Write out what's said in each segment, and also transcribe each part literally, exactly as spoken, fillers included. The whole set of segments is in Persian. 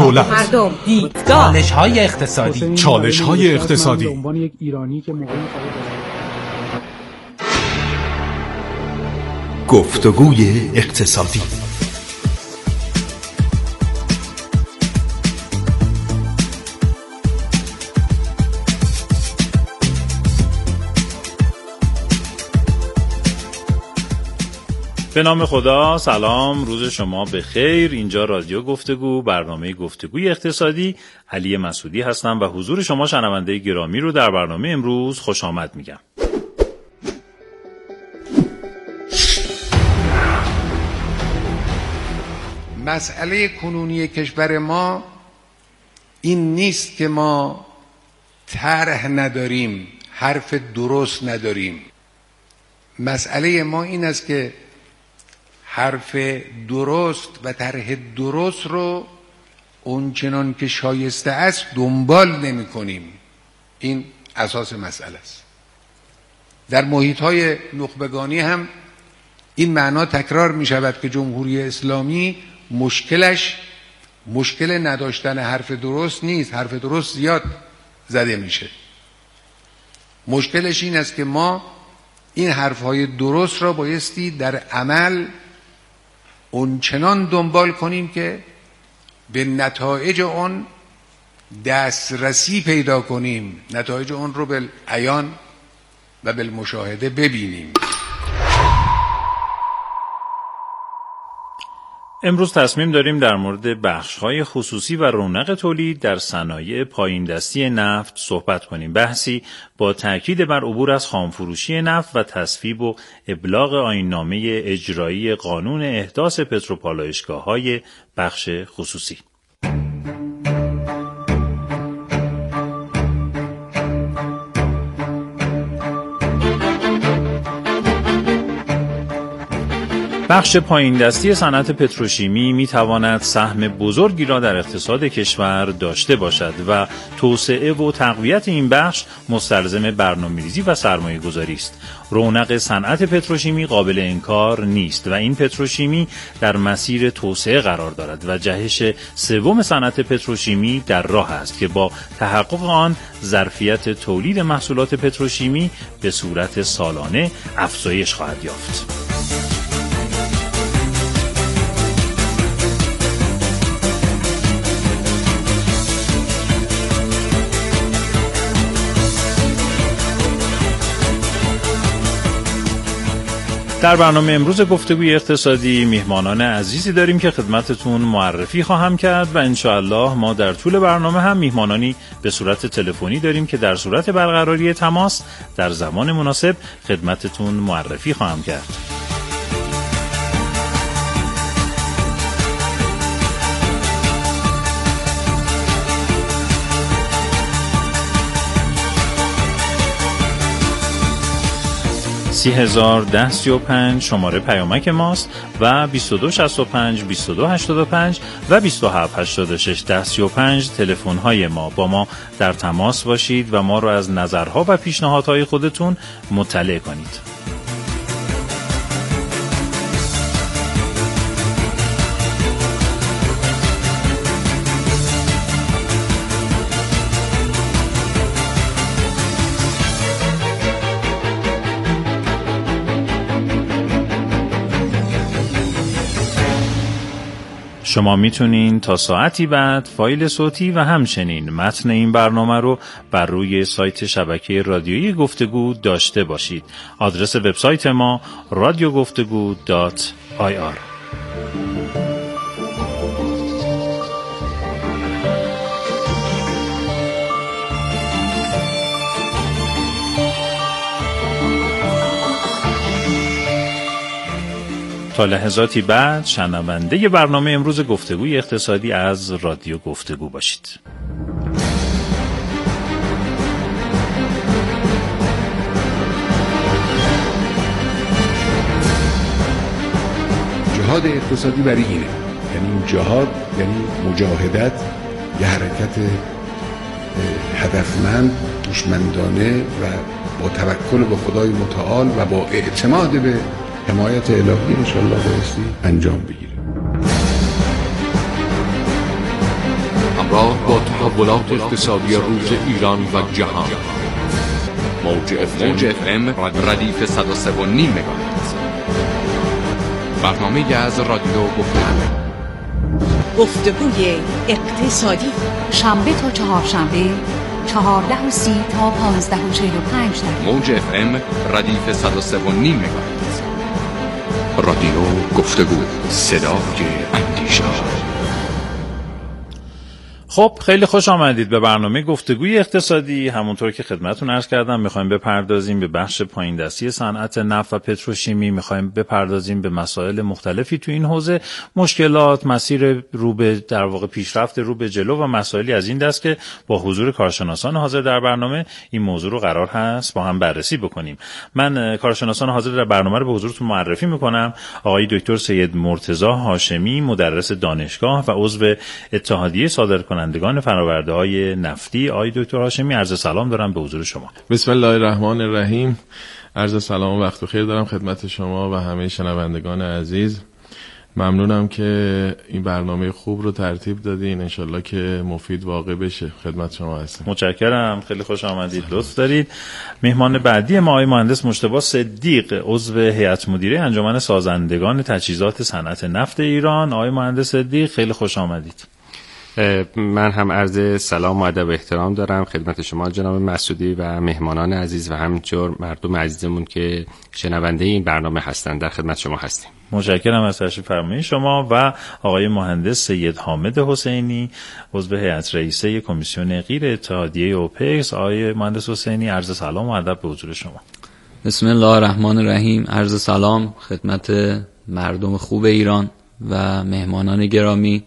دولت، مردم، دیدگاه، چالش‌های اقتصادی، چالش‌های اقتصادی. به عنوان یک ایرانی که موقعی گفتگوی اقتصادی. به نام خدا، سلام، روز شما بخیر. اینجا رادیو گفتگو، برنامه گفتگوی اقتصادی. علی مسعودی هستم و حضور شما شنونده گرامی رو در برنامه امروز خوش آمد میگم. مسئله کنونی کشور ما این نیست که ما طرح نداریم، حرف درست نداریم. مسئله ما این است که حرف درست و طرح درست رو اونچنان که شایسته است دنبال نمی کنیم. این اساس مسئله است. در محیط‌های نخبگانی هم این معنا تکرار می شود که جمهوری اسلامی مشکلش مشکل نداشتن حرف درست نیست. حرف درست زیاد زده میشه. مشکلش این است که ما این حرفهای درست را بایستی در عمل اونچنان دنبال کنیم که به نتایج اون دسترسی پیدا کنیم، نتایج اون رو بالعیان و بالمشاهده ببینیم. امروز تصمیم داریم در مورد بخش‌های خصوصی و رونق تولید در صنایع پایین دستی نفت صحبت کنیم. بحثی با تاکید بر عبور از خامفروشی نفت و تصویب و ابلاغ آیین‌نامه اجرایی قانون احداث پتروپالایشگاه‌های بخش خصوصی. بخش پایین دستی صنعت پتروشیمی می تواند سهم بزرگی را در اقتصاد کشور داشته باشد و توسعه و تقویت این بخش مستلزم برنامه‌ریزی و سرمایه گذاری است. رونق صنعت پتروشیمی قابل انکار نیست و این پتروشیمی در مسیر توسعه قرار دارد و جهش سوم صنعت پتروشیمی در راه است که با تحقق آن ظرفیت تولید محصولات پتروشیمی به صورت سالانه افزایش خواهد یافت. در برنامه امروز گفتگوی اقتصادی میهمانان عزیزی داریم که خدمتتون معرفی خواهم کرد و انشاءالله ما در طول برنامه هم میهمانانی به صورت تلفنی داریم که در صورت برقراری تماس در زمان مناسب خدمتتون معرفی خواهم کرد. سی هزار ده سی و پنج شماره پیامک ماست و بیست و دو شصت و پنج بیست و دو هشتاد و پنج و بیست و هفت هشتاد و شش ده سی و پنج تلفن های ما. با ما در تماس باشید و ما رو از نظرها و پیشنهادهای خودتون مطلع کنید. شما میتونین تا ساعتی بعد فایل صوتی و همچنین متن این برنامه رو بر روی سایت شبکه رادیویی گفتگو داشته باشید. آدرس وبسایت ما رادیو گفتگو دات آی آر. تا لحظاتی بعد شنونده برنامه امروز گفتگوی اقتصادی از رادیو گفتگو باشید. جهاد اقتصادی برای اینه، یعنی این جهاد یعنی مجاهدت، یه حرکت هدفمند، هوشمندانه و با توکل به خدای متعال و با اعتماد به حمایت الهی انشاءالله بایستی انجام بگیره. تحولات اقتصادی روز ایران و جهان. موج اف ام ردیف صد و سه و نیم مگاهرتز. برنامه از رادیو گفتگو. گفتگوی اقتصادی شنبه تا چهارشنبه چهارده و سی تا پانزده و چهل و پنج دقیقه. موج اف ام ردیف صد و سه و نیم مگاهرتز. رادیو گفتگو، صدای اندیشه. خب خیلی خوش آمدید به برنامه گفتگوی اقتصادی. همونطور که خدمتتون عرض کردم میخوایم بپردازیم به بخش پایین دستی صنعت نفت و پتروشیمی، میخوایم بپردازیم به مسائل مختلفی تو این حوزه، مشکلات، مسیر رو به در واقع پیشرفت رو به جلو و مسائلی از این دست که با حضور کارشناسان حاضر در برنامه این موضوع رو قرار هست با هم بررسی بکنیم. من کارشناسان حاضر در برنامه رو به حضورتون معرفی میکنم. آقای دکتر سید مرتضی هاشمی، مدرس دانشگاه و عضو اتحادیه صادرکنندگان کنندگان فرآورده‌های نفتی. آقای دکتر هاشمی، عرض سلام دارم به حضور شما. بسم الله الرحمن الرحیم. عرض سلام و وقت بخیر دارم خدمت شما و همه شنوندگان عزیز. ممنونم که این برنامه خوب رو ترتیب دادین، انشالله که مفید واقع بشه. خدمت شما هستم. متشکرم، خیلی خوش آمدید، لطف دارید. مهمان بعدی ما آقای مهندس مجتبی صدیق، عضو هیئت مدیره انجمن سازندگان تجهیزات صنعت نفت ایران. آقای مهندس صدیق، خیلی خوش آمدید. من هم عرض سلام و ادب و احترام دارم خدمت شما جناب مسعودی و مهمانان عزیز و همینطور مردم عزیزمون که شنونده این برنامه هستند. در خدمت شما هستیم. متشکرم از تشریف فرمایی شما. و آقای مهندس سید حامد حسینی، عضو هیئت رئیسه کمیسیون غیر اتحادیه اوپک. آقای مهندس حسینی، عرض سلام و ادب به حضور شما. بسم الله الرحمن الرحیم. عرض سلام خدمت مردم خوب ایران و مهمانان گرامی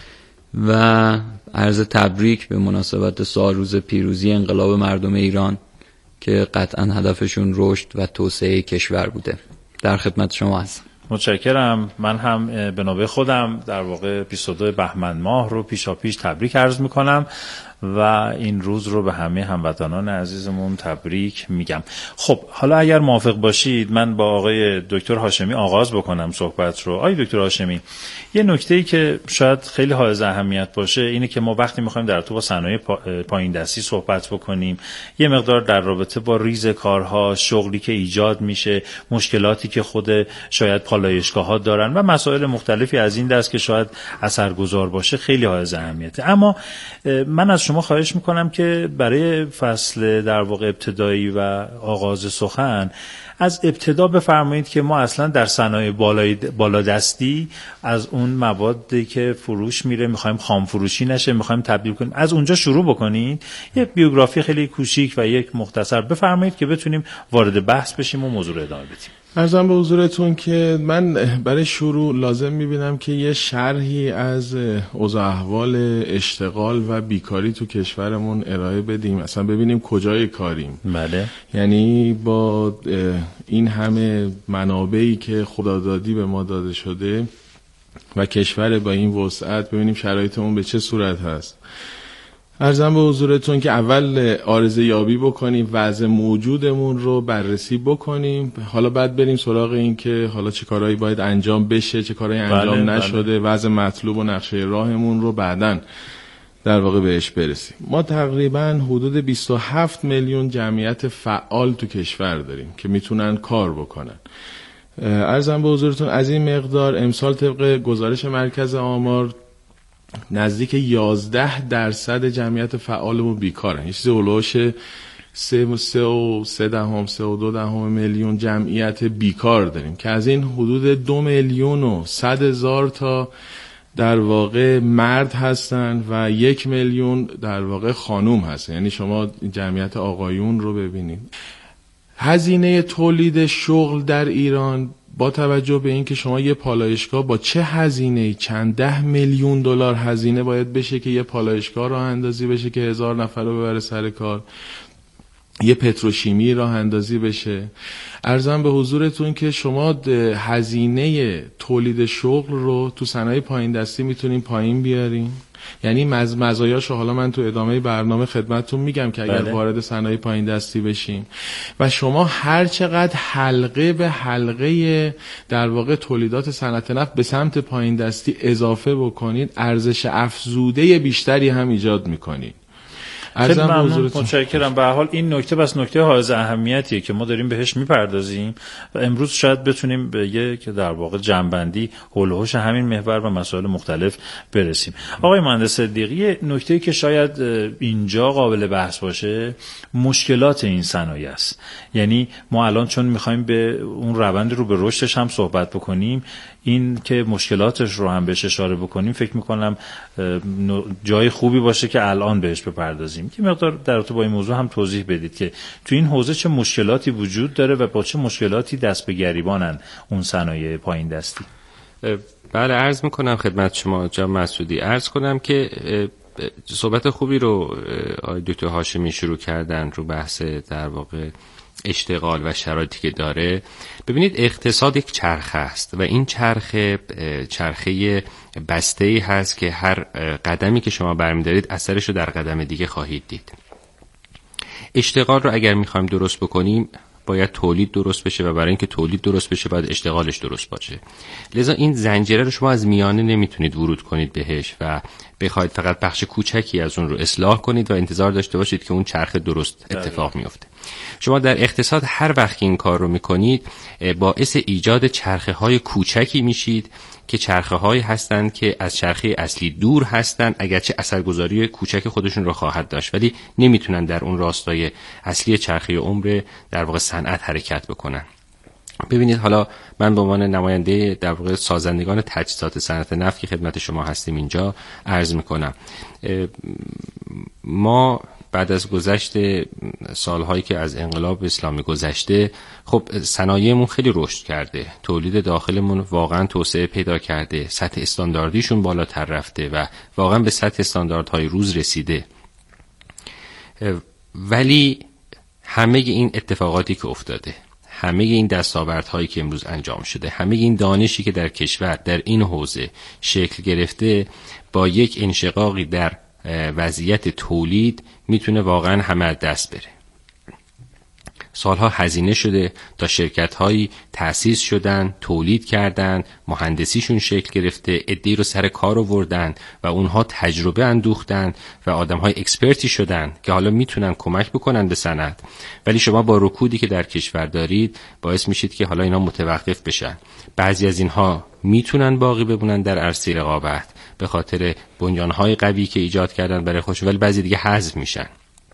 و عرض تبریک به مناسبت سال روز پیروزی انقلاب مردم ایران که قطعا هدفشون رشد و توسعه کشور بوده. در خدمت شما هستم. متشکرم. من هم به نوبه خودم در واقع بیست و دو بهمن ماه رو پیشاپیش تبریک عرض میکنم و این روز رو به همه هموطنان عزیزمون تبریک میگم. خب حالا اگر موافق باشید من با آقای دکتر هاشمی آغاز بکنم صحبت رو. آقای دکتر هاشمی، یه نکته‌ای که شاید خیلی حائز اهمیت باشه اینه که ما وقتی میخوایم در تو با صنایع پایین دستی صحبت بکنیم، یه مقدار در رابطه با ریز کارها، شغلی که ایجاد میشه، مشکلاتی که خود شاید پالایشگاه‌ها دارن و مسائل مختلفی از این دست که شاید اثرگذار باشه خیلی حائز اهمیته. اما من از شما خواهش میکنم که برای فصل در واقع ابتدایی و آغاز سخن از ابتدا بفرمایید که ما اصلا در صنایع بالادستی از اون موادی که فروش میره میخوایم خام فروشی نشه، میخوایم تبدیل کنیم، از اونجا شروع بکنید. یه بیوگرافی خیلی کوچیک و یک مختصر بفرمایید که بتونیم وارد بحث بشیم و موضوع رو ادامه بدیم. عرضم به حضورتون که من برای شروع لازم میبینم که یه شرحی از اوضاع احوال اشتغال و بیکاری تو کشورمون ارائه بدیم، اصلا ببینیم کجای کاریم. بله. یعنی با این همه منابعی که خدادادی به ما داده شده و کشور با این وسعت ببینیم شرایطمون به چه صورت هست. عرضم به حضورتون که اول عارضه یابی بکنیم، وضع موجودمون رو بررسی بکنیم، حالا بعد بریم سراغ این که حالا چه کارهایی باید انجام بشه، چه کارهایی انجام بله، نشده، بله. وضع مطلوب و نقشه راهمون رو بعداً در واقع بهش برسیم. ما تقریباً حدود بیست و هفت میلیون جمعیت فعال تو کشور داریم که میتونن کار بکنن. عرضم به حضورتون از این مقدار امسال طبق گزارش مرکز آمار نزدیک یازده درصد جمعیت فعالمون بیکارن. یه چیزی هولوش سه و سه و سه دهم سه و دو دهم میلیون جمعیت بیکار داریم که از این حدود دو میلیون و صد هزار تا در واقع مرد هستن و یک میلیون در واقع خانوم هستن. یعنی شما جمعیت آقایون رو ببینید. هزینه تولید شغل در ایران با توجه به اینکه شما یه پالایشگاه با چه هزینه‌ای چند ده میلیون دلار هزینه باید بشه که یه پالایشگاه راه اندازی بشه که هزار نفر رو ببره سر کار، یه پتروشیمی راه اندازی بشه. عرضم به حضورتون که شما هزینه تولید شغل رو تو صنایع پایین دستی میتونین پایین بیارین. یعنی مز مزایاشو حالا من تو ادامه برنامه خدمتتون میگم که اگر بله. وارد صنایع پایین دستی بشیم و شما هر چقدر حلقه به حلقه در واقع تولیدات صنعت نفت به سمت پایین دستی اضافه بکنید، ارزش افزوده بیشتری هم ایجاد میکنید. خیلی ممنون، متشکرم. به هر حال این نکته بس نکته حائز اهمیتیه که ما داریم بهش میپردازیم و امروز شاید بتونیم به یک در واقع جنبندی حول و حوش همین محور و مسائل مختلف برسیم. آقای مهندس صدیقی، نکته‌ای که شاید اینجا قابل بحث باشه مشکلات این صنایع است. یعنی ما الان چون می‌خوایم به اون روند رو به رشدش هم صحبت بکنیم، این که مشکلاتش رو هم بهش اشاره بکنیم فکر میکنم جای خوبی باشه که الان بهش بپردازیم. که مقدار در رابطه با این موضوع هم توضیح بدید که تو این حوزه چه مشکلاتی وجود داره و با چه مشکلاتی دست به گریبانن اون صنایع پایین دستی. بله، عرض میکنم خدمت شما جناب مسعودی، عرض کنم که صحبت خوبی رو آقای دکتر هاشمی شروع کردن رو بحث در واقع اشتغال و شرایطی که داره. ببینید اقتصاد یک چرخه است و این چرخه چرخه بسته‌ای هست که هر قدمی که شما برمی‌دارید اثرش رو در قدم دیگه خواهید دید. اشتغال رو اگر می‌خوایم درست بکنیم باید تولید درست بشه و برای اینکه تولید درست بشه باید اشتغالش درست باشه. لذا این زنجیره رو شما از میانه نمیتونید ورود کنید بهش و بخواید فقط بخش کوچکی از اون رو اصلاح کنید و انتظار داشته باشید که اون چرخه درست اتفاق میفته. شما در اقتصاد هر وقت این کار رو میکنید باعث ایجاد چرخه های کوچکی میشید که چرخه هایی هستند که از چرخه اصلی دور هستند، اگرچه اثرگذاری کوچک خودشون رو خواهد داشت ولی نمیتونن در اون راستای اصلی چرخه عمر در واقع صنعت حرکت بکنن. ببینید حالا من به عنوان نماینده در واقع سازندگان تجهیزات صنعت نفت که خدمت شما هستیم اینجا عرض میکنم، ما بعد از گذشت سالهایی که از انقلاب اسلامی گذشته خب صنایعمون خیلی رشد کرده، تولید داخلمون واقعا توسعه پیدا کرده، سطح استانداردیشون بالاتر رفته و واقعا به سطح استانداردهای روز رسیده. ولی همه این اتفاقاتی که افتاده، همه این دستاوردهایی که امروز انجام شده، همه این دانشی که در کشور در این حوزه شکل گرفته با یک انشقاقی در وضعیت تولید میتونه واقعا همه از دست بره. سالها هزینه شده تا شرکت‌هایی تأسیس شدن، تولید کردن، مهندسیشون شکل گرفته، عده‌ای رو سر کار آوردن و اونها تجربه اندوختن و آدم‌های اکسپرتی شدن که حالا میتونن کمک بکنن به صنعت. ولی شما با رکودی که در کشور دارید باعث میشید که حالا اینا متوقف بشن. بعضی از اینها میتونن باقی بمونن در عرصه رقابت به خاطر بنیان‌های قوی که ایجاد کردن برای خودشون، ولی بعضی دیگه حذف میشن.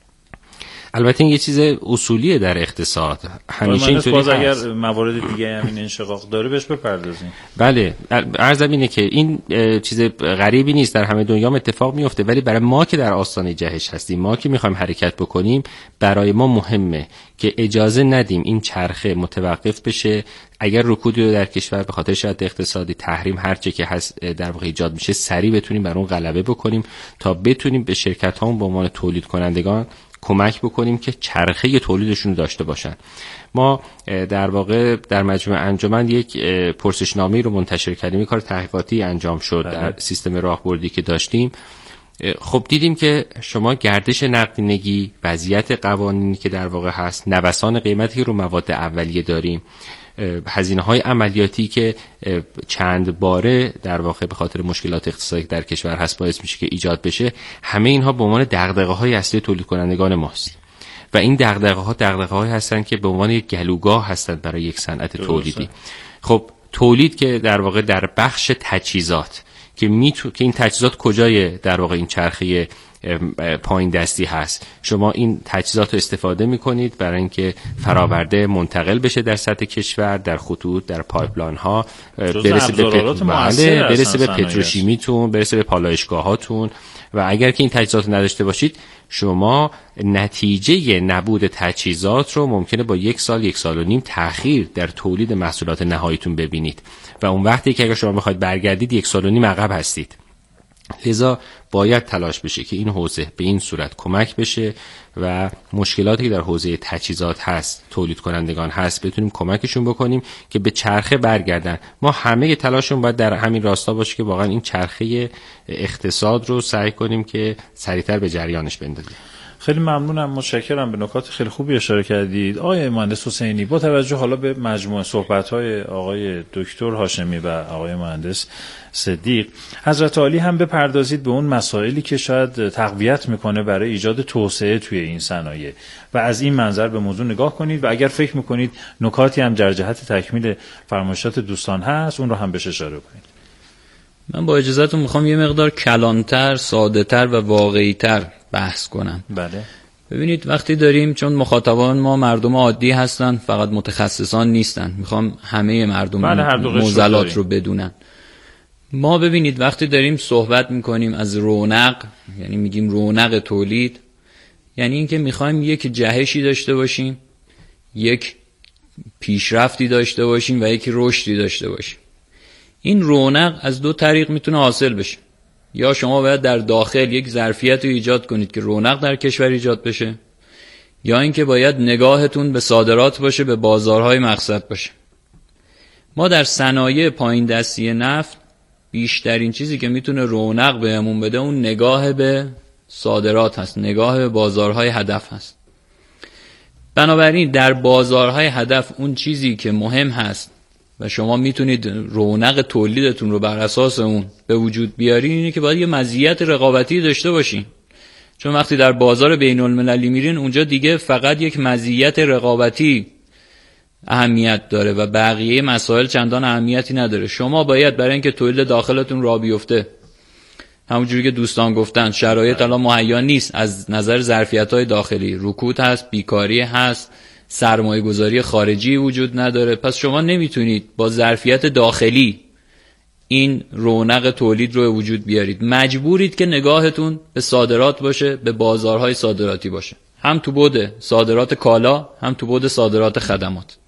البته این یه چیز اصولیه در اقتصاد، همیشه اینطوری هست. اگر موارد دیگه همین انشقاق داره بهش بپردازیم. بله، عرضم اینه که این چیز غریبی نیست، در همه دنیا اتفاق میفته، ولی برای ما که در آستانه جهش هستیم، ما که میخوایم حرکت بکنیم، برای ما مهمه که اجازه ندیم این چرخه متوقف بشه. اگر رکودی رو در کشور به خاطر شرایط اقتصادی، تحریم، هر چه که هست در واقع ایجاد میشه، سریع بتونیم بر اون غلبه بکنیم تا بتونیم به شرکت هامون به عنوان تولید کنندگان کمک بکنیم که چرخه تولیدشون داشته باشن. ما در واقع در مجمع انجمن یک پرسشنامه‌ای رو منتشر کردیم، کار تحقیقاتی انجام شد در سیستم راهبردی که داشتیم. خب دیدیم که شما گردش نقدینگی، وضعیت قوانینی که در واقع هست، نوسان قیمتی رو مواد اولیه داریم، هزینه‌های عملیاتی که چند باره در واقع به خاطر مشکلات اقتصادی در کشور هست باعث میشه که ایجاد بشه، همه اینها به عنوان دغدغه‌های اصلی تولید کنندگان ماست و این دغدغه‌ها دغدغه‌هایی هستن که به عنوان یک گلوگاه هستند برای یک صنعت تولیدی. خب تولید که در واقع در بخش تجهیزات که میتو... که این تجهیزات کجای در واقع این چرخه پایین دستی هست، شما این تجهیزات رو استفاده میکنید برای اینکه فراورده منتقل بشه در سطح کشور، در خطوط، در پایپلاین ها، برسه به پت... برسه به پتروشیمیتون، برسه به پالایشگاهاتون. و اگر که این تجهیزات نداشته باشید، شما نتیجه نبود تجهیزات رو ممکنه با یک سال یک سال و نیم تأخیر در تولید محصولات نهاییتون ببینید و اون وقتی که اگر شما میخواید برگردید یک سال و نیم عقب هستید. لذا باید تلاش بشه که این حوزه به این صورت کمک بشه و مشکلاتی که در حوزه تجهیزات هست، تولید کنندگان هست، بتونیم کمکشون بکنیم که به چرخه برگردن. ما همه تلاشمون باید در همین راستا باشه که واقعا این چرخه اقتصاد رو سعی کنیم که سریعتر به جریانش بندازیم. خیلی ممنونم، متشکرم، به نکات خیلی خوبی اشاره کردید. آقای مهندس حسینی، با توجه حالا به مجموعه صحبت‌های آقای دکتر هاشمی و آقای مهندس صدیق، حضرت عالی هم بپردازید به اون مسائلی که شاید تقویت میکنه برای ایجاد توسعه توی این صنایع و از این منظر به موضوع نگاه کنید و اگر فکر میکنید نکاتی هم در جهت تکمیل فرمایشات دوستان هست اون رو هم بهش اشاره کنید. من با اجازهتون میخوام یه مقدار کلانتر، ساده‌تر و واقعی‌تر بحث کنم. بله. ببینید وقتی داریم، چون مخاطبان ما مردم عادی هستن، فقط متخصصان نیستن، میخوام همه مردم بله، موزلات رو بدونن. ما ببینید وقتی داریم صحبت میکنیم از رونق، یعنی میگیم رونق تولید، یعنی اینکه میخوایم یک جهشی داشته باشیم، یک پیشرفتی داشته باشیم و یک رشدی داشته باشیم. این رونق از دو طریق میتونه حاصل بشه. یا شما باید در داخل یک ظرفیت رو ایجاد کنید که رونق در کشور ایجاد بشه، یا اینکه باید نگاهتون به صادرات باشه، به بازارهای مقصد باشه. ما در صنایع پایین دستی نفت بیشترین چیزی که میتونه رونق بهمون بده اون نگاه به صادرات هست، نگاه به بازارهای هدف هست. بنابراین در بازارهای هدف اون چیزی که مهم هست و شما میتونید رونق تولیدتون رو بر اساس اون به وجود بیارین اینه که باید یه مزیت رقابتی داشته باشین. چون وقتی در بازار بین المللی میرین اونجا دیگه فقط یک مزیت رقابتی اهمیت داره و بقیه مسائل چندان اهمیتی نداره. شما باید برای اینکه تولید داخلتون راه بیفته، همونجوری که دوستان گفتن شرایط الان مهیا نیست از نظر ظرفیت‌های داخلی، رکود هست، بیکاری هست، سرمایه گذاری خارجی وجود نداره، پس شما نمیتونید با ظرفیت داخلی این رونق تولید رو وجود بیارید. مجبورید که نگاهتون به صادرات باشه، به بازارهای صادراتی باشه، هم تو بعد صادرات کالا هم تو بعد صادرات خدمات.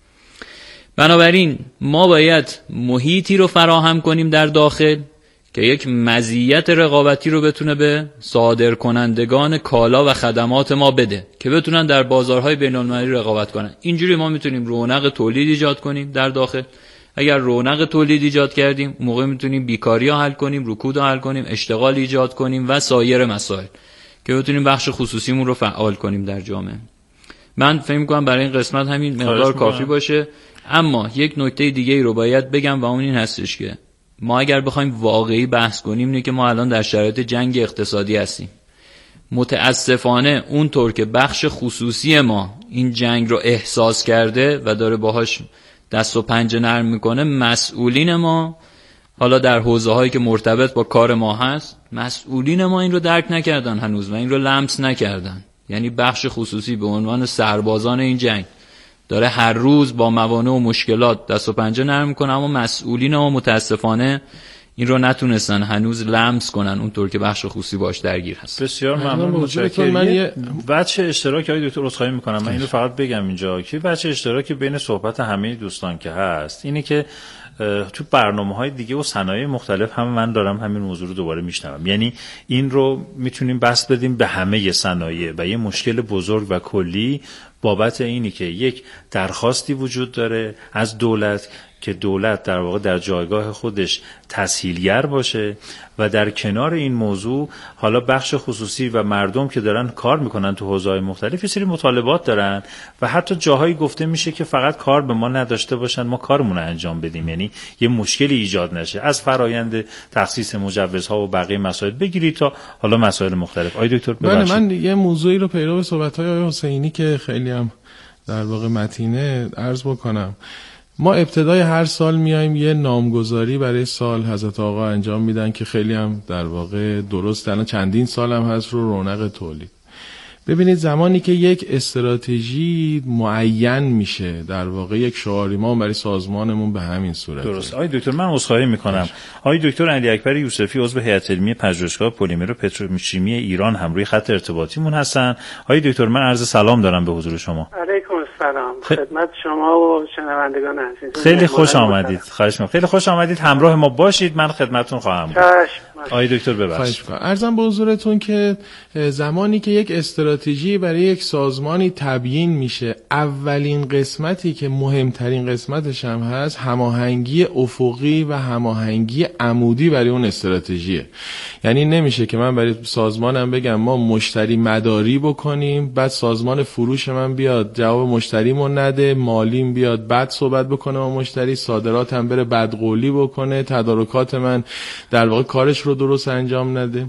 بنابراین ما باید محیطی رو فراهم کنیم در داخل که یک مزیت رقابتی رو بتونه به صادرکنندگان کالا و خدمات ما بده که بتونن در بازارهای بین‌المللی رقابت کنن. اینجوری ما میتونیم رونق تولید ایجاد کنیم در داخل. اگر رونق تولید ایجاد کردیم اون موقع میتونیم بیکاری ها حل کنیم، رکود ها حل کنیم، اشتغال ایجاد کنیم و سایر مسائل که بتونیم بخش خصوصیمون رو فعال کنیم در جامعه. من فکر می‌کنم برای این قسمت همین مقدار کافی باشه. اما یک نکته دیگه ای رو باید بگم و اون این هستش که ما اگر بخوایم واقعی بحث کنیم اینه که ما الان در شرایط جنگ اقتصادی هستیم. متاسفانه اونطور که بخش خصوصی ما این جنگ رو احساس کرده و داره باهاش دست و پنجه نرم میکنه، مسئولین ما حالا در حوزه هایی که مرتبط با کار ما هست، مسئولین ما این رو درک نکردن هنوز و این رو لمس نکردن. یعنی بخش خصوصی به عنوان سربازان این جنگ داره هر روز با موانع و مشکلات دست و پنجه نرم میکنه، اما مسئولین ما متاسفانه این رو نتونستن هنوز لمس کنن اونطور که بخش خصوصی باش درگیر هست. بسیار ممنون، متشکرم. من یه بچه اشتراکی های دکتر عذرخواهی میکنم، من اینو فقط بگم اینجا که بچه اشتراکی بین صحبت همه دوستان که هست اینه که تو برنامه‌های دیگه و صنایع مختلف هم من دارم همین موضوع رو دوباره میشنوم. یعنی این رو میتونیم بس بدیم به همه صنایع و یه مشکل بزرگ و کلی بابت اینی که یک درخواستی وجود داره از دولت که دولت در واقع در جایگاه خودش تسهیلگر باشه و در کنار این موضوع حالا بخش خصوصی و مردم که دارن کار میکنن تو حوزه‌های مختلف یه سری مطالبات دارن و حتی جاهایی گفته میشه که فقط کار به ما نداشته باشن، ما کارمون رو انجام بدیم، یعنی یه مشکلی ایجاد نشه، از فرایند تخصیص مجوزها و بقیه مسائل بگیرید تا حالا مسائل مختلف. آقای دکتر ببخشید. من یه موضوعی رو پیرو صحبت‌های آقای حسینی که خیلی هم در واقع متینه عرض بکنم. ما ابتدای هر سال میایم یه نامگذاری برای سال حضرت آقا انجام میدن که خیلی هم در واقع درست، الان چندین سال هم هست رو رونق تولید. ببینید زمانی که یک استراتژی معین میشه، در واقع یک شعاری ما برای سازمانمون به همین صورت. درست. آقای دکتر من عذرخواهی میکنم. آقای دکتر علی اکبر یوسفی عضو هیئت علمی پژوهشگاه پلیمر و پتروشیمی ایران هم روی خط ارتباطیمون هستن. آقای دکتر من عرض سلام دارم به حضور شما. علیکم السلام. خ... خدمت شما و شنوندگان عزیز. خیلی خوش آمدید. خواهش می‌کنم. خیلی خوش آمدید. همراه ما باشید. من خدمتتون خواهم بود. چشم. آقای دکتر ببخشید. عرضم به حضورتون که زمانی که یک استراتژی برای یک سازمانی تبیین میشه، اولین قسمتی که مهمترین قسمتش هم هست هماهنگی افقی و هماهنگی عمودی برای اون استراتژیه. یعنی نمیشه که من برای سازمانم بگم ما مشتری مداری بکنیم، بعد سازمان فروش من بیاد جواب مشتریمون نده، مالیم بیاد بعد صحبت بکنه با مشتری، صادراتم بره بدقولی بکنه، تدارکات من در واقع کارش رو درست انجام نده.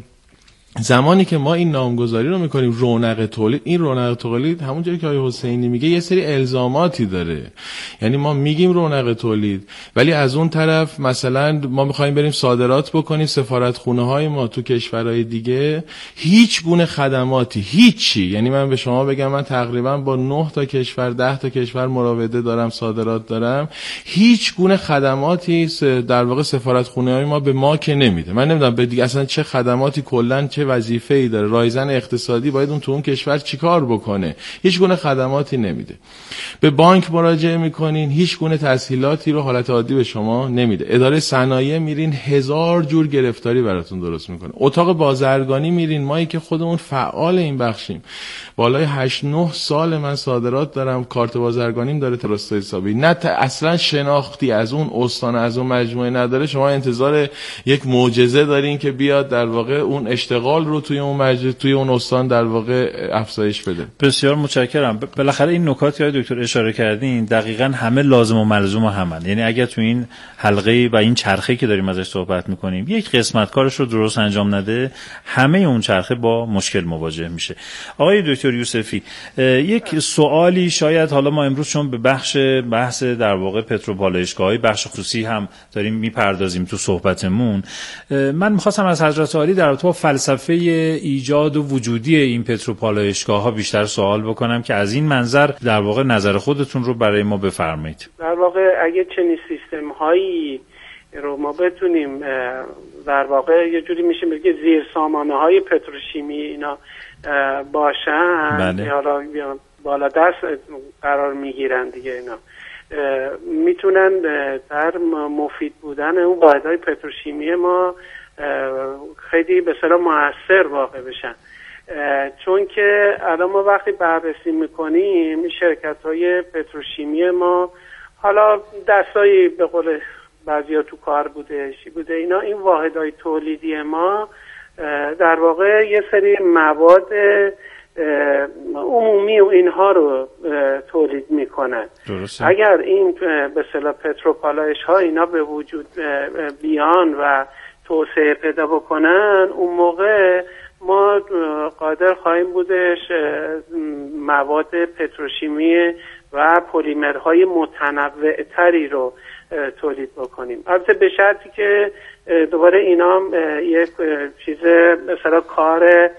زمانی که ما این نامگذاری رو میکنیم رونق تولید، این رونق تولید همونجوری که آقای حسینی میگه یه سری الزاماتی داره. یعنی ما میگیم رونق تولید، ولی از اون طرف مثلا ما میخوایم بریم صادرات بکنیم، سفارتخونه های ما تو کشورهای دیگه هیچ گونه خدماتی، هیچی. یعنی من به شما بگم من تقریبا با نه تا کشور ده تا کشور مراوده دارم، صادرات دارم، هیچ گونه خدماتی در واقع سفارتخونه های ما به ما که نمیده. من نمیدونم به دیگه اصلا چه خدماتی کلا چه وظیفه‌ای داره، رایزن اقتصادی باید اون تو اون کشور چیکار بکنه، هیچ گونه خدماتی نمیده. به بانک مراجعه میکنین هیچ گونه تسهیلاتی رو حالت عادی به شما نمیده. اداره صنایع میرین هزار جور گرفتاری براتون درست میکنه. اتاق بازرگانی میرین، مایی که خودمون فعال این بخشیم، بالای هشت نه سال من صادرات دارم، کارت بازرگانیم داره درست حسابی، نه اصلا شناختی از اون استان از اون مجموعه نداره. شما انتظار یک معجزه دارین که بیاد در واقع اون اشتغال رو توی اون مجلس توی اون استان در واقع افزایش بده. بسیار متشکرم. بالاخره این نکاتی که دکتر اشاره کردین دقیقاً همه لازم و ملزوم همن. یعنی اگر تو این حلقه و این چرخه که داریم ازش صحبت میکنیم یک قسمت کارش رو درست انجام نده، همه اون چرخه با مشکل مواجه میشه. آقای دکتر یوسفی، یک سوالی شاید حالا ما امروز چون به بخش بحث در واقع پتروپالایشگاه‌های بخش خصوصی هم داریم میپردازیم تو صحبتمون، من می‌خواستم از حضرت عالی در رابطه با فلسفه ایجاد و وجودی این پتروپالایشگاه‌ها بیشتر سوال بکنم که از این منظر در واقع نظر خودتون رو برای ما بفرمایید. در واقع اگه چنین سیستم‌هایی رو ما بتونیم در واقع یه جوری میشه بگه زیر سامانه‌های پتروشیمی اینا باشن، بله. حالا بالا دست قرار میگیرن دیگه، اینا میتونن در مفید بودن اون واحدهای پتروشیمی ما خیلی به اصطلاح موثر واقع بشن. چون که الان ما وقتی بررسی میکنیم شرکت‌های پتروشیمی ما، حالا دستایی به قول بعضیا تو کار بوده چی بوده اینا، این واحدهای تولیدی ما در واقع یه سری مواد عمومی و اینها رو تولید میکنن. درسته. اگر این به اصطلاح پتروپالایش ها اینا به وجود بیان و توسعه پیدا بکنن، اون موقع ما قادر خواهیم بودش مواد پتروشیمی و پلیمرهای متنوع تری رو تولید بکنیم. البته به شرطی که دوباره اینا یک چیز مثلا کار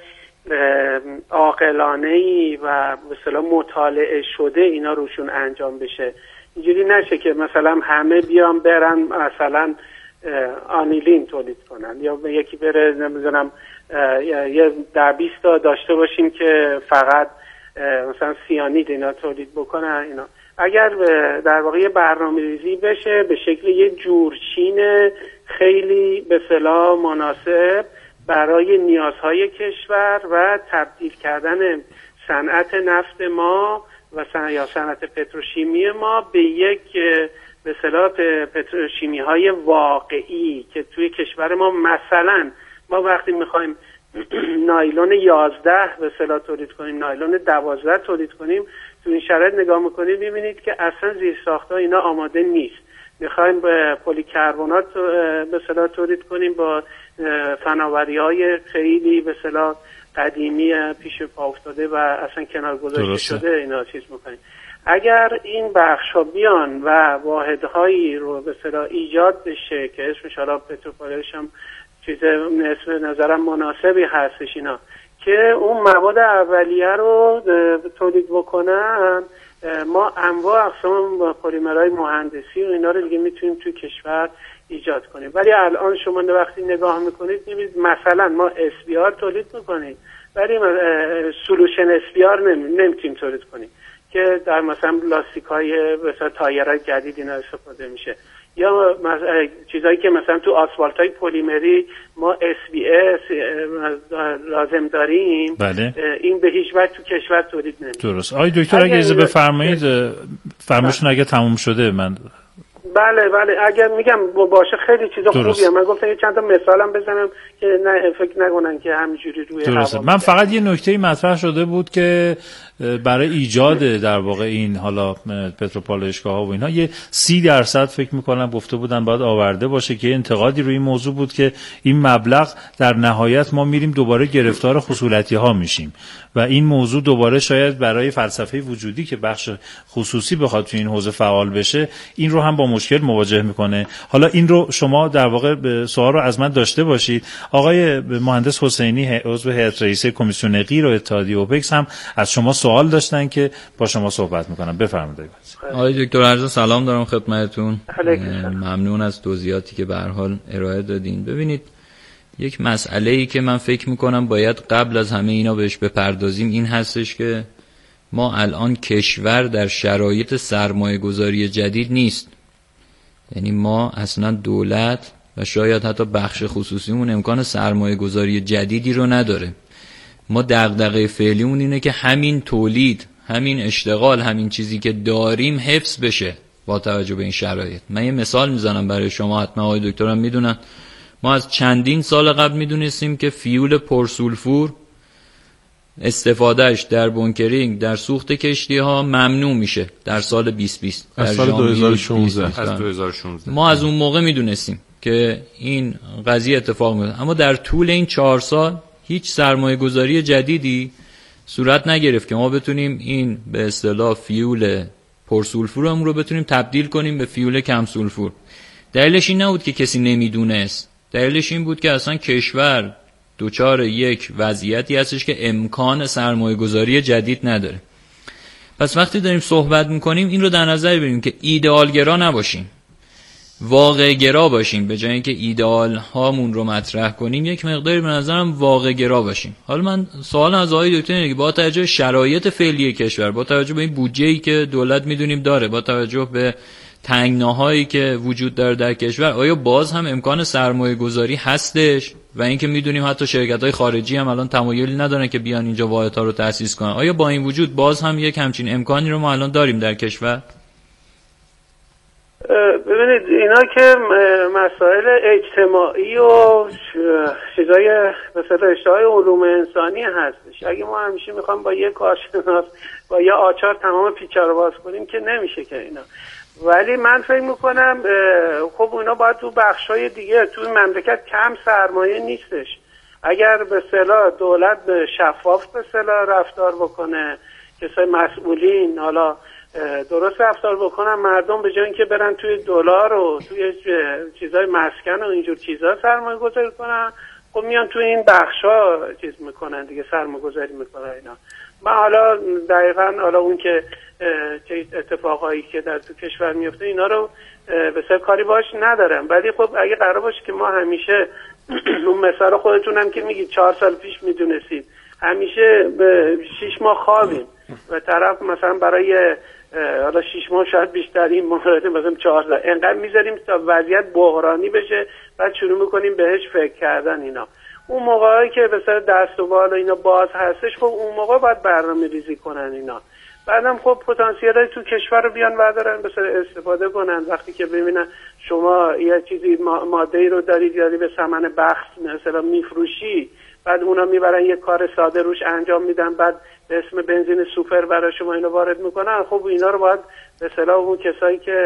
عاقلانه‌ای و مثلا مطالعه شده اینا روشون انجام بشه. اینجوری نشه که مثلا همه بیان برن مثلا آنیلین تولید کنن، یا یکی بره نمیدونم یه در بیست تا داشته باشیم که فقط مثلا سیانید اینا تولید بکنن. اینا اگر در واقع برنامه‌ریزی بشه به شکل یه جورچین خیلی به اصطلاح مناسب برای نیازهای کشور و تبدیل کردن صنعت نفت ما و صنعت یا صنعت پتروشیمی ما به یک به اصطلاح پتروشیمی های واقعی که توی کشور ما، مثلا ما وقتی میخوایم نایلون یازده به اصطلاح تولید کنیم، نایلون دوازده تولید کنیم، تو این شرایط نگاه میکنید ببینید که اصلا زیرساخت‌ها اینا آماده نیست. میخوایم به پلیکربنات به اصطلاح تولید کنیم با فناوری‌های خیلی به اصطلاح قدیمی پیش پا افتاده و اصلا کنار گذاشته شده اینا چیز میکنیم. اگر این بخش‌ها بیان و واحدهایی رو به اصطلاح ایجاد بشه که اسمش حالا پتروپالایش هم چیز نسبت نظرم مناسبی هستش، اینا که اون مواد اولیه رو تولید بکنن، ما انواع اقسام پلیمرهای مهندسی و اینا رو دیگه میتونیم توی کشور ایجاد کنیم. ولی الان شما وقتی نگاه میکنید میبینید مثلا ما اس بی آر تولید میکنیم ولی سولوشن اس بی آر نمیتونیم تولید کنیم که در مثلا لاستیک های مثلا تایرهای جدید اینا استفاده میشه، یا چیزایی که مثلا تو آسفالت‌های پلیمری ما اس بی اس لازم داریم، بله. این به هیچ وجه تو کشور تولید نمیشه. درست. آقای دکتر اگه اجازه بفرمایید فرمایشتون اگه تموم شده من بله بله اگر میگم باشه خیلی چیزا خوبیه. من گفتم یه چند تا مثالم بزنم که نه فکر نکنن که همینجوری روی هوا. من فقط یه نکته مطرح شده بود که برای ایجاد در واقع این حالا پتروپالایشگاه ها و اینها یه سی درصد فکر میکنم گفته بودن باید آورده باشه، که انتقادی روی این موضوع بود که این مبلغ در نهایت ما میریم دوباره گرفتار خصولتی ها میشیم و این موضوع دوباره شاید برای فلسفه وجودی که بخش خصوصی بخواد تو این حوزه فعال بشه این رو هم با مشکل مواجه میکنه. حالا این رو شما در واقع سوال رو از من داشته باشید. آقای مهندس حسینی عضو هیئت رئیسه کمیسیون غیر و اتحادیه اوپک هم از شما سوال داشتن که با شما صحبت میکنم. بفرمایید. آقای دکتر عرض سلام دارم خدمتتون. ممنون از توضیحاتی که به هر حال ارائه دادین. ببینید یک مسئله‌ای که من فکر میکنم باید قبل از همه اینا بهش بپردازیم این هستش که ما الان کشور در شرایط سرمایه گذاری جدید نیست. یعنی ما اصلا دولت و شاید حتی بخش خصوصیمون امکان سرمایه گذاری جدیدی رو نداره. ما دغدغه فعلیمون اینه که همین تولید، همین اشتغال، همین چیزی که داریم حفظ بشه با توجه به این شرایط. من یه مثال میزنم برای شما، حتما آقای دکترم میدونن. ما از چندین سال قبل میدونستیم که فیول پرسولفور استفادهش در بونکرینگ، در سوخت کشتی ها ممنوع میشه در سال بیست بیست، از سال دو هزار و شانزده. از دو هزار و شانزده ما از اون موقع میدونستیم که این قضیه اتفاق میفته، اما در طول این چهار سال هیچ سرمایه گذاری جدیدی صورت نگرفت که ما بتونیم این به اصطلاح فیول پرسولفورمون رو بتونیم تبدیل کنیم به فیول کم سولفور. دلیلش این نبود که کسی نمیدونست، دلیلش این بود که اصلا کشور دوچار یک وضعیتی هستش که امکان سرمایه گذاری جدید نداره. پس وقتی داریم صحبت میکنیم این رو در نظر بگیریم که ایدئالگرا نباشیم، واقع گرا باشیم. به جای اینکه ایدئال هامون رو مطرح کنیم یک مقداری به نظرم واقع گرا باشیم. حالا من سوال از آقای دکتر اینه که با توجه به شرایط فعلی کشور، با توجه به این بودجه‌ای که دولت میدونیم داره، با توجه به تنگناهایی که وجود داره در کشور، آیا باز هم امکان سرمایه گذاری هستش؟ و اینکه میدونیم حتی شرکت‌های خارجی هم الان تمایلی ندارن که بیان اینجا واحدها رو تأسیس کنن. آیا با این وجود باز هم یک همچین امکانی رو ما الان داریم در کشور؟ ببینید اینا که مسائل اجتماعی و چیزای مثلا رشته‌های علوم انسانی هستش. اگه ما همیشه میخوام با یک کارشناس با یه آچار تمام پیچا رو باز کنیم که نمیشه که اینا. ولی من فکر میکنم خب اینا باید تو بخشای دیگه تو مملکت کم سرمایه نیستش. اگر به اصطلاح دولت شفاف به اصطلاح رفتار بکنه، کسای مسئولین حالا درست رفتار بکنن، مردم به جای اینکه برن توی دلار و توی چیزای مسکن و اینجور چیزا سرمایه گذاری کنن، خب میان توی این بخشا چیز میکنن دیگه، سرمایه گذاری میکنن اینا. من حالا دقیقاً حالا اون که چه اتفاقایی که در تو کشور میفته اینا رو بسیار کاری باش ندارم، ولی خب اگه قرار باشه که ما همیشه اون مثال خودتونم که میگید چهار سال پیش میدونستید همیشه به شیش ماه خوابیم و طرف مثلا برای حالا شیش ماه شاید بیشتر این مورد مثلا چهار سال انقدر میذاریم تا وضعیت بحرانی بشه بعد شروع میکنیم بهش فکر کردن اینا. اون موقعی که مثلا دست و بال اینا باز هستش خب اون موقع باید برنامه ریزی کنن اینا. بعدم خب پتانسیلای تو کشور رو بیان بردارن مثلا استفاده کنن. وقتی که ببینن شما یه چیزی ماده‌ای رو دارید یعنی به ثمن بخس مثلا میفروشی، بعد اونا میبرن یه کار ساده روش انجام میدن، بعد به اسم بنزین سوپر برای شما اینو وارد میکنن. خب اینا رو باید به اصطلاح اون کسایی که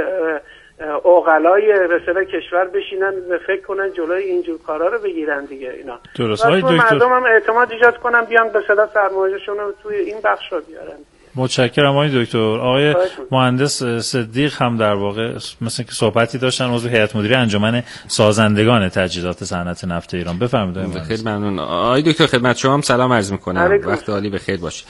عقلای به اصطلاح کشور بشینن و فکر کنن جلوی اینجور کارا رو بگیرن دیگه اینا. درست. آقای دکتر مردم هم اعتماد ایجاد کنن بیان به اصطلاح سرمایه‌شون رو توی این بخش رو بیارن. متشکرم آقای دکتر. آقای مهندس صدیق هم در واقع مثل که صحبتی داشتن، عضو هیئت مدیره انجمن سازندگان تجهیزات صنعت نفت ایران. بفرمایید. خیلی ممنون آقای دکتر، خدمت شما هم سلام عرض می‌کنم. وقت عالی بخیر باشه.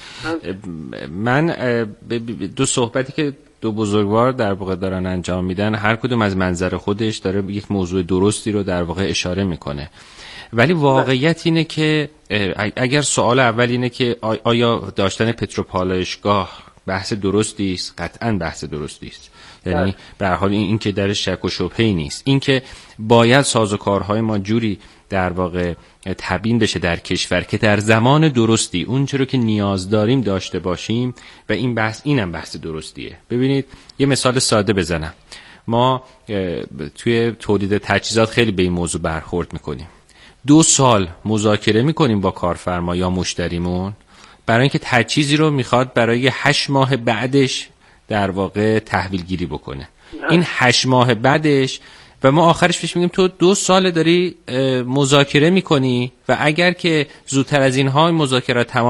من دو صحبتی که دو بزرگوار در واقع دارن انجام میدن، هر کدوم از منظر خودش داره یک موضوع درستی رو در واقع اشاره میکنه، ولی واقعیت اینه که اگر سوال اول اینه که آیا داشتن پتروپالایشگاه بحث درستی است، قطعا بحث درستی است. یعنی به هر حال این, این که درش شک و شبهه‌ای نیست. این که باید سازوکارهای ما جوری در واقع تبیین بشه در کشور که در زمان درستی اون چرا که نیاز داریم داشته باشیم و این بحث اینم بحث درستیه. ببینید یه مثال ساده بزنم. ما توی تولید تجهیزات خیلی به این موضوع برخورد میکنیم. دو سال مذاکره میکنیم با کارفرما یا مشتریمون برای اینکه تجهیزی رو میخواد برای هشت ماه بعدش در واقع تحویل گیری بکنه. این هشت ماه بعدش و ما آخرش پیش میگیم تو دو سال داری مذاکره میکنی و اگر که زودتر از اینها مذاکرات تمام